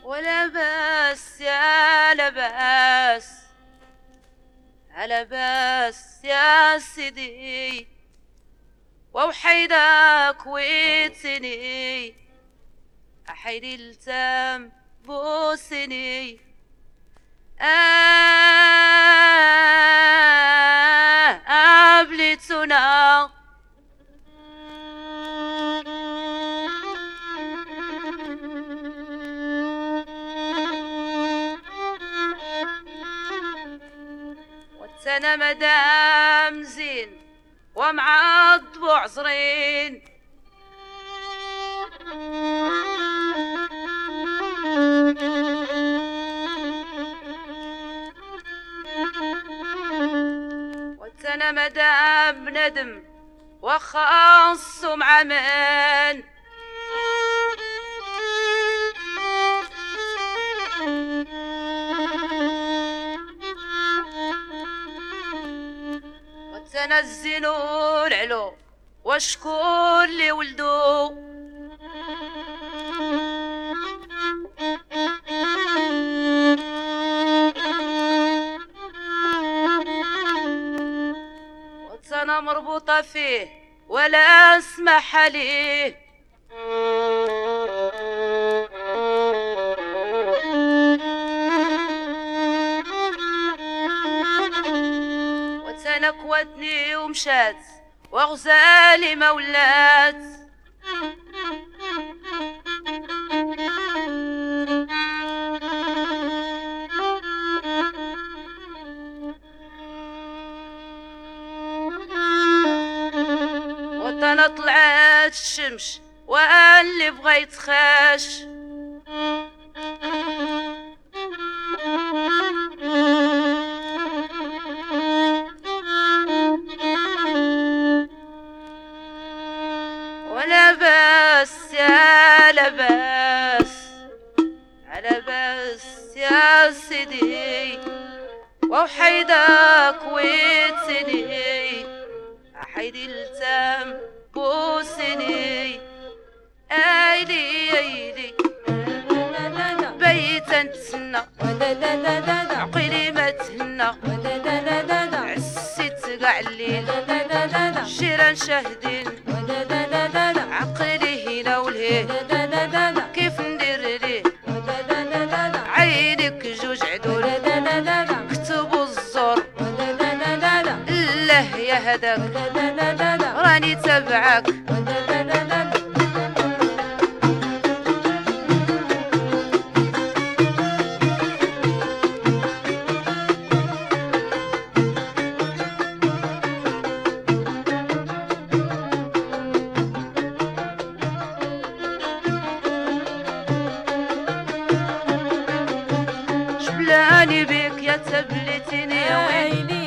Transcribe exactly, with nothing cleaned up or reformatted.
ولا بس يا لباس على بس يا سيدي ووحيدك ويتسني أحيدي التام بوسني آه قبلتنا واتنا مدام زين ومعض وعزرين واتنا مدام ندم وخاص معمن وتنزلوا العلو وشكون اللي ولدو وتنا مربوطة فيه ولا اسمح عليه وتنا كوتني ومشات وغزالي ما ولات وطنا طلعت الشمس واللي بغيت خاش ولا بس يا لباس على بس يا سيدي ووحيدك ويتسني أحيدي التام بوسني ايدي ايدي بيتا نتسنى عقلي ما تهنى عسيت قاع الليل الجيران شاهدين عقلي هنا ولهيه كيف ندير ليه عينك جوج عدول كتبوا الزور الله يا هداك راني تبعك شبلاني بيك يا تبلتني يا ويلي